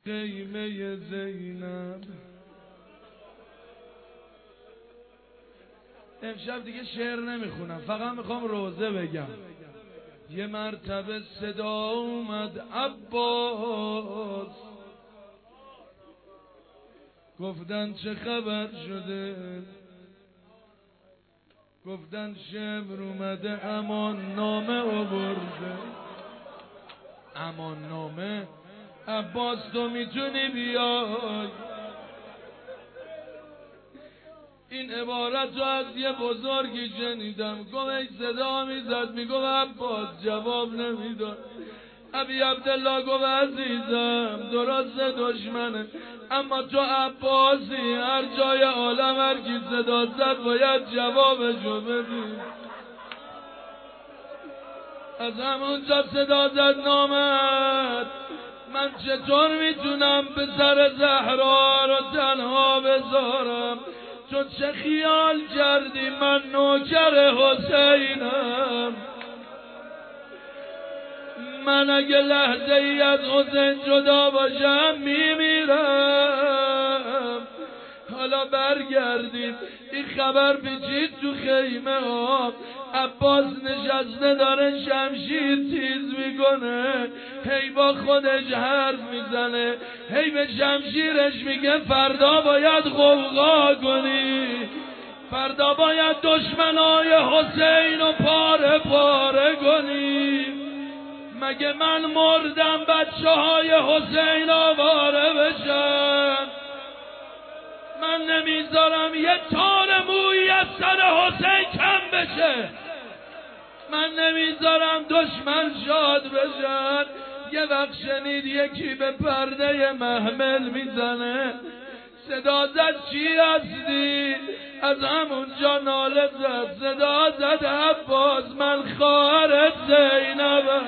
خیمه زینب. امشب دیگه شعر نمیخونم، فقط میخوام روزه بگم. یه مرتبه صدا اومد عباس، گفتن چه خبر شده؟ گفتن شبر اومده امان نامه آورده. امان نامه؟ عباس تو میتونی بیای؟ این عبارت رو از یه بزرگی شنیدم، گفت ای صدا میزد میگفت عباس، جواب نمیداد. ابی عبدالله گفت عزیزم درست دشمنه، اما تو عباسی، هر جای عالم هر کی صدا زد باید جوابشو بدی. از همونجا صدا زد نامد، من چطور میتونم به سر زهرا رو تنها بذارم؟ تو چه خیال کردی من نوکر حسینم؟ من اگه لحظه ای از حسین جدا باشم میمیرم. حالا برگردیم، این خبر پیچید تو خیمه ها. عباس نشسته داره شمشیر تیز میکنه، هی با خودش حرف میزنه، هی به شمشیرش میگه فردا باید غوغا کنی، فردا باید دشمنای حسین رو پاره پاره کنی. مگه من مردم بچه های حسین آواره بشن؟ من نمیذارم یه تار مویی از سر حسین کم بشه، من نمیذارم دشمن شاد بشن. یه وقت شنید یکی به پرده محمل میزنه، صدا زد چی هستی؟ از همونجا ناله زد، صدا زد عباس من خواهرت زینبم.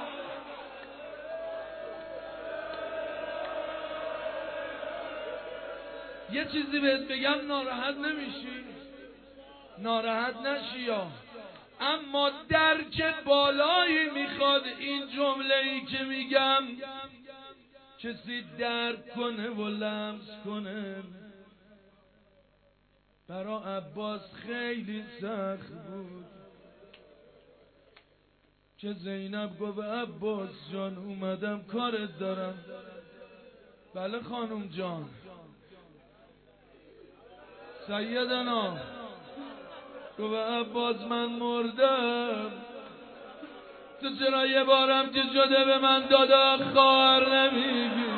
یه چیزی بهت بگم ناراحت نمیشی؟ ناراحت نشی یا؟ اما درک بالایی میخواد این جمله ای که میگم کسی درک کنه و لمس کنه. برا عباس خیلی سخت بود که زینب گفت عباس جان اومدم کارت دارم. بله خانم جان. سیدنا گفت عباس من مردم، تو چرا یه بارم که شده به من دادا خواهر نمیگی؟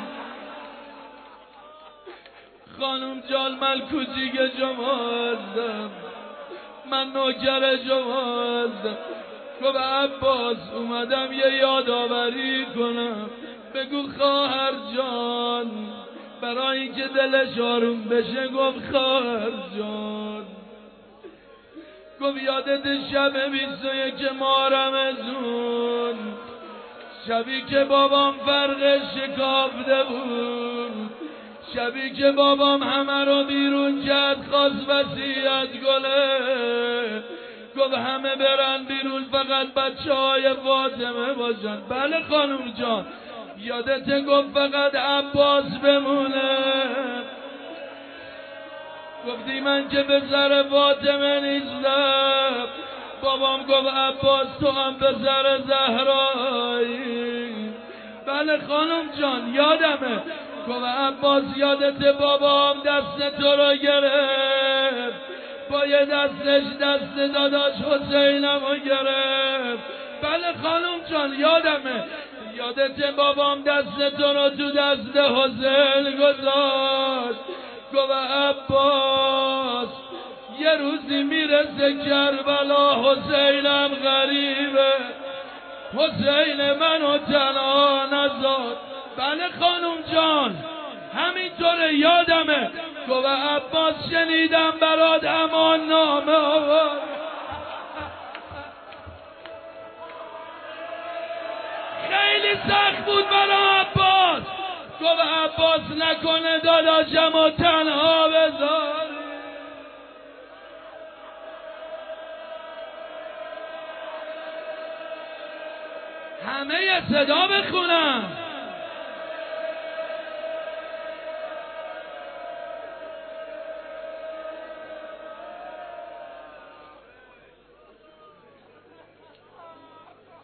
خانم جان من کوچیک شما هستم، من نوکر شما هستم. گفت عباس اومدم یه یادآوری کنم، بگو خواهر جان، برای اینکه دلش آروم بشه گفت خواهر جان. گفت یادت شب 21 ماه رمضان، شبی که بابام فرق شکافته بود، شبی که بابام همه رو بیرون کرد خواست وصیت کنه، گفت همه برن بیرون فقط بچه های فاطمه باشن. بله خانم جان. یادت گفت فقط عباس بمونه؟ گفتی من که به سر فاطمه نیستم. بابام گفت عباس تو هم به سر زهرایی. بله خانم جان یادمه. گفت عباس یادت بابام دست تو رو گرفت، با یه دستش دست داداش حسینم رو گرفت. بله خانم جان یادمه. یادت بابام دست تو رو تو دست حسین گذاشت. گفت عباس یه روزی میرسه کربلا حسینم غریبه، حسین منو تنها نذار. بله خانم جان همینطوره یادمه. گفت عباس شنیدم برات امان نامه آورد. خیلی سخت بود برای عباس. گفت عباس نکنه داداشمو تنها بذار. همه صدا بخونم.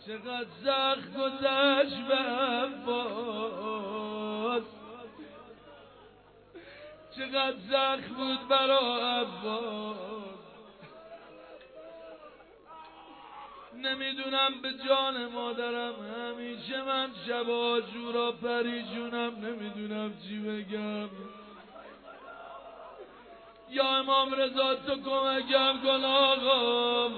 چقدر سخت گذشت به عباس، چقدر سخت بود برا عباس. نمیدونم به جان مادرم همیشه من شب آشورا پریشونم، نمیدونم چی بگم. یا امام رضا تو کمکم کن آقا.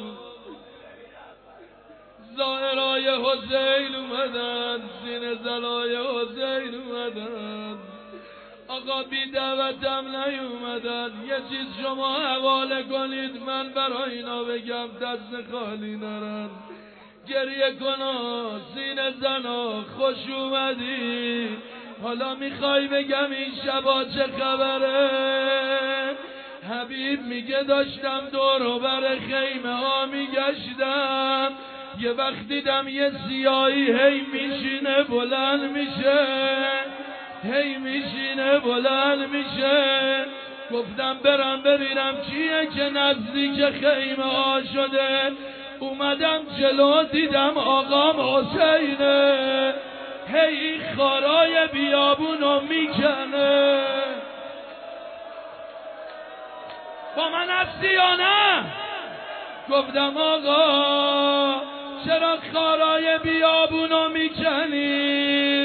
ظاهرای حسین اومدن، سینه زلای حسین اومدن، آقا بی دعوتم نیومدن. یه چیز شما حواله کنید من برای اینا بگم دست خالی نرن. گریه کنا سینه زنا خوش اومدی. حالا میخوای بگم این شبا چه خبره؟ حبیب میگه داشتم دور و بر خیمه ها میگشتم، یه وقت دیدم یه سیاهی هی میشینه بلند میشه، هی میشینه بلند میشه. گفتم برم ببینم چیه که نزدیک خیمه ها شده. اومدم جلو دیدم آقام حسینه، هی خارای بیابونو میکنه. با من هستی یا نه؟ گفتم آقا چرا خارای بیابونو میکنی؟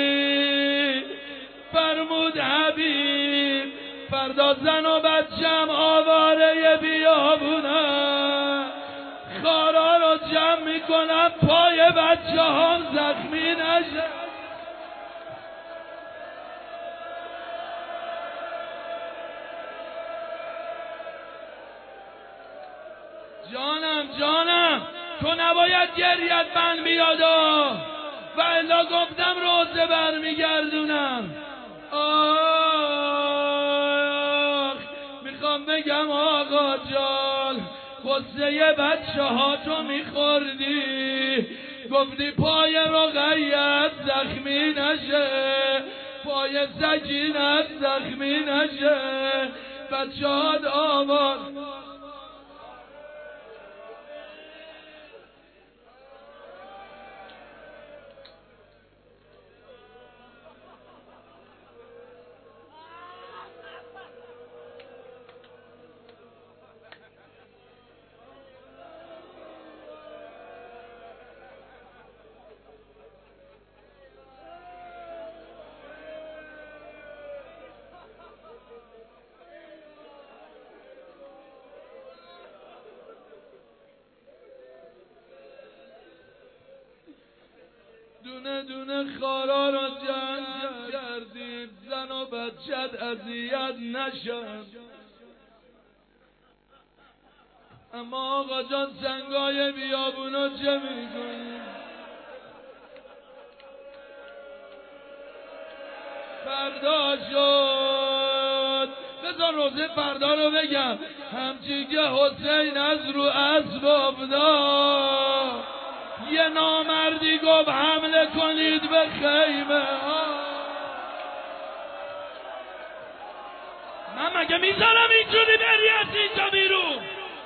فرمود حبیب فردا زن و بچم آواره بیابونم، خارا رو جمع میکنم پای بچه هم زخمی نشه. جانم تو نباید گریت من بیادا، و الا گفتم روزه برمیگردونم. آخ میخوام بگم آقا جان قصه بچه ها تو میخوردی، گفتی پای رقیت زخمی نشه، پای سکینت زخمی نشه، بچه هات آباد. دونه دونه خارا رو جمع کردید زن و بچت اذیت نشن. اما آقا جان سنگای بیابونو چه میکنی؟ فردا شد بذار روزه فردا رو بگم. همچی که حسین از رو اسب افتاد یه نامردی گفت حمله کنید به خیمه ها. من مگه میذارم اینجوری بری از اینجا بیرون؟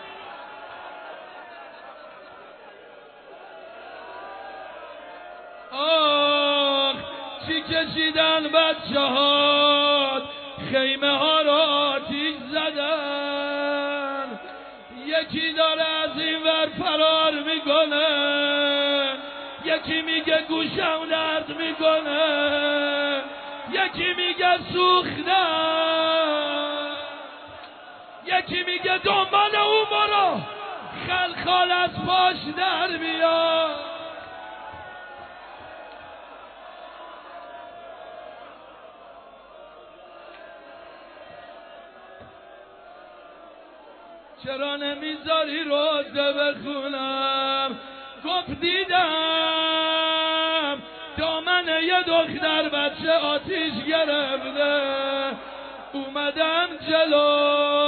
آخ چی کشیدن بچه ها، خیمه ها را آتیش زدن. یکی داره از این ور فرار میکنه، یکی میگه گوشم درد میکنه، یکی میگه سوختم، یکی میگه دنبال اون برو خلخال از پاش در بیاد. چرا نمیذاری روزه بخونم؟ گفت دیدم دامن یه دختر بچه آتیش گرفته، اومدم جلو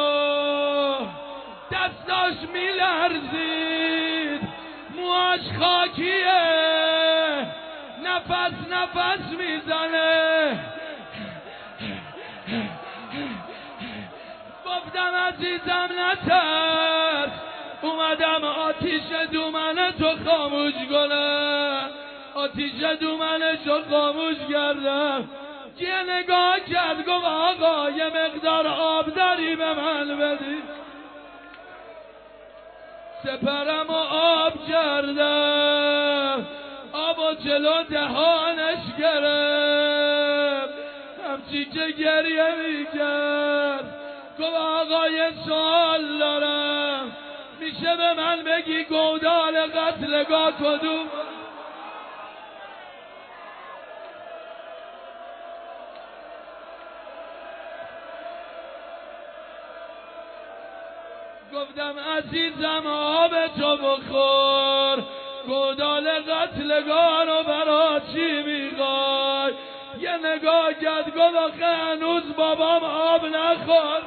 دستاش میلرزید، موهاش خاکیه، نفس میزنه. گفتم عزیزم نترس، اومدم آتیش دومن تو خاموش میکنه آتیش دومنشو خاموش کردم یه نگاه کرد گفت آقا یه مقدار آب داری به من بدی سپرم و آب کردم آب و جلو دهانش گرفت همچی که گریه میکرد گفت آقا یه سوال دارم میشه به من بگی گودال قتلگاه کدوم گفتم عزیزم آب تو بخور گودال قتلگاه رو برا چی میخوای یه نگاه کرد گفت آخه هنوز بابام آب نخورد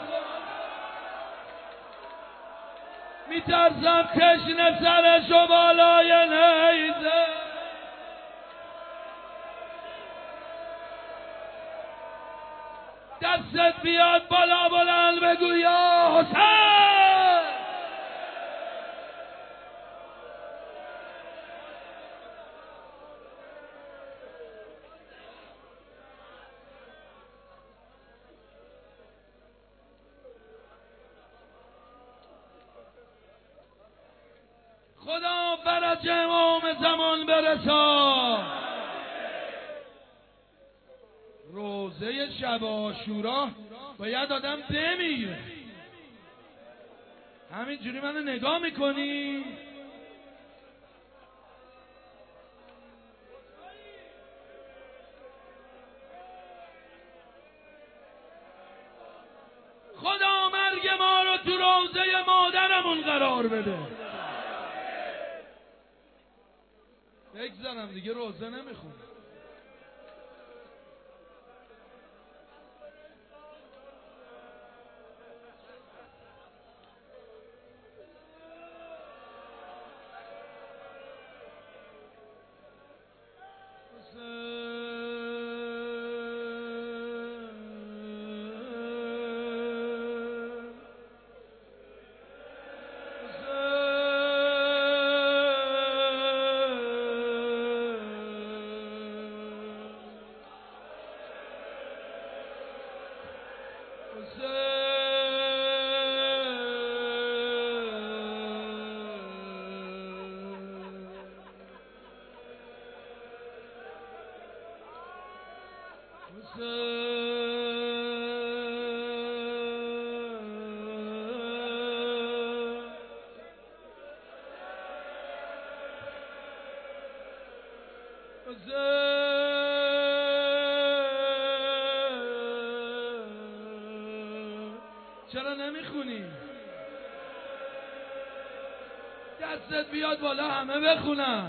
میترسم تشنه سرشو بالای نیزه دستت بیاد بالا بلند بگو یا حسین خدا فرج امام زمان برسان روزه شب عاشورا باید آدم بمیره همینجوری منو نگاه میکنی خدا مرگ ما رو تو روزه مادرمون قرار بده بگذارم دیگه روزه نمیخونم چرا نمیخونی؟ دستت بیاد بالا همه بخونن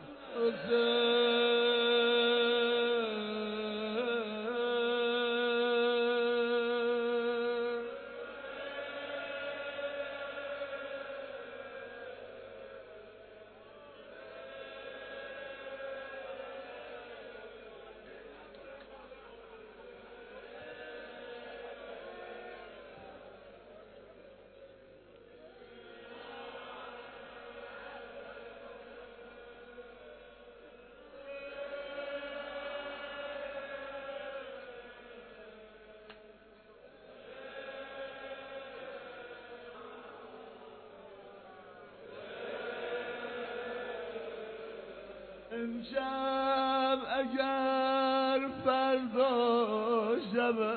امشب اگر فردا شب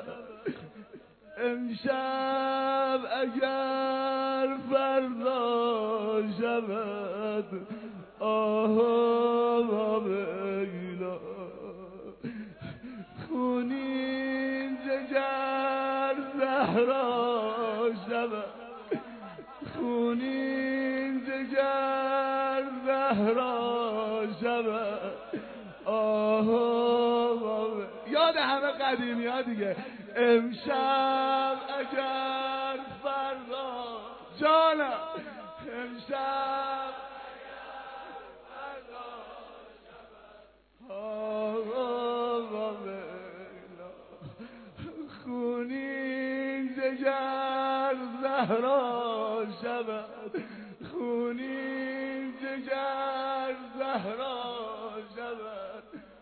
امشب اگر فردا شود آها بیلا خونین جگر زهرا شود خونین جگر زهرا شود آها یاد همه قدیمی ها دیگه امشب اگر فردا جانم امشب اگر فردا آها خونین جگر زهرا شود خونین جگر زهرا زهرا شود.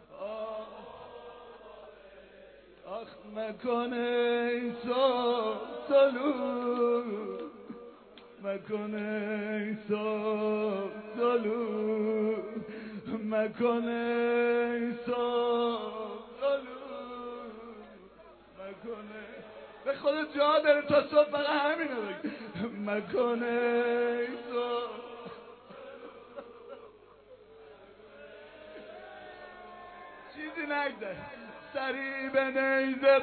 آخ مکن ای سلو، مکن ای سلو، مکن ای سلو، مکن به خودت جا داره تا صبح فقط همینو بگی. مکن ای چیزی نگذر. سری به نیزه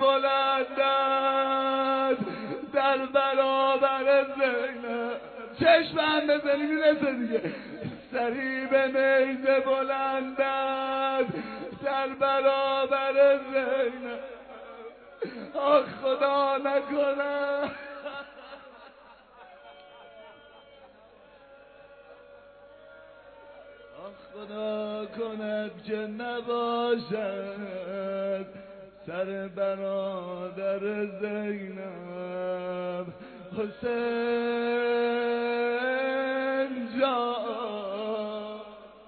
بلندت در برابر زینب. چشم هم بزنی میرسه دیگه. سری به نیزه بلندت در برابر زینب. آخ خدا نکنه، آخ خدا کند که نباشد سر برادر زینب. حسین جان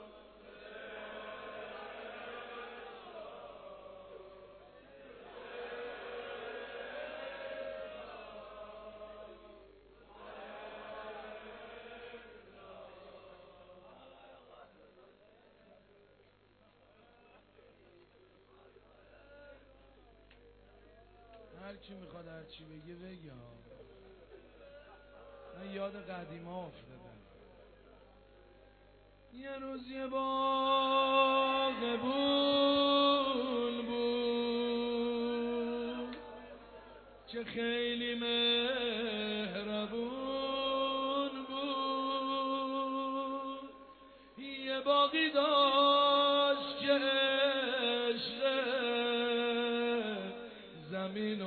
هر کی میخواد هر چی بگه بگه. من یاد قدیما افتادم. یه روز یه باغ بود که خیلی مهربون بود. یه باغی داشت که عشق زمین و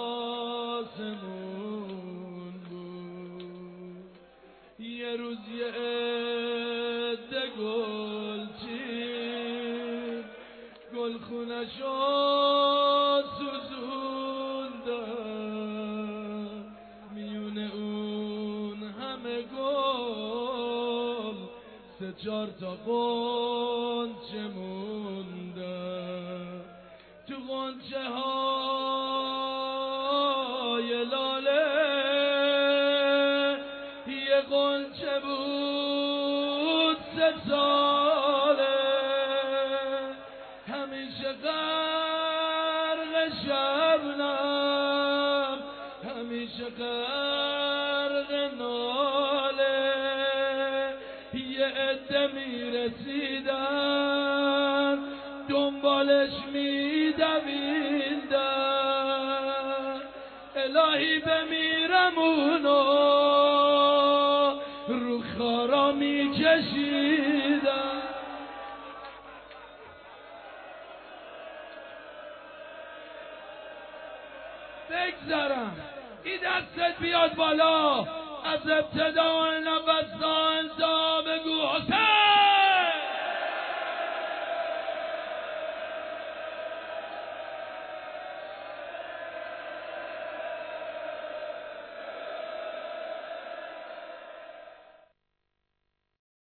آسمون بود. یه روز یه عده گلچین گلخونه‌شو سوزوندن. میون اون همه گل سه چار تا غنچه موندن. تو غنچه های لاله یه غنچه بود 3 ساله. همیشه غرق شبنم، همیشه غرق ناله. یه عده میرسیدن دنبالش میدویدن. الهی بمیرم اونو رو خارا میکشیدن. بگذرم این دستت بیاد بالا، از ابتدا نفس تا انتها بگو حسین.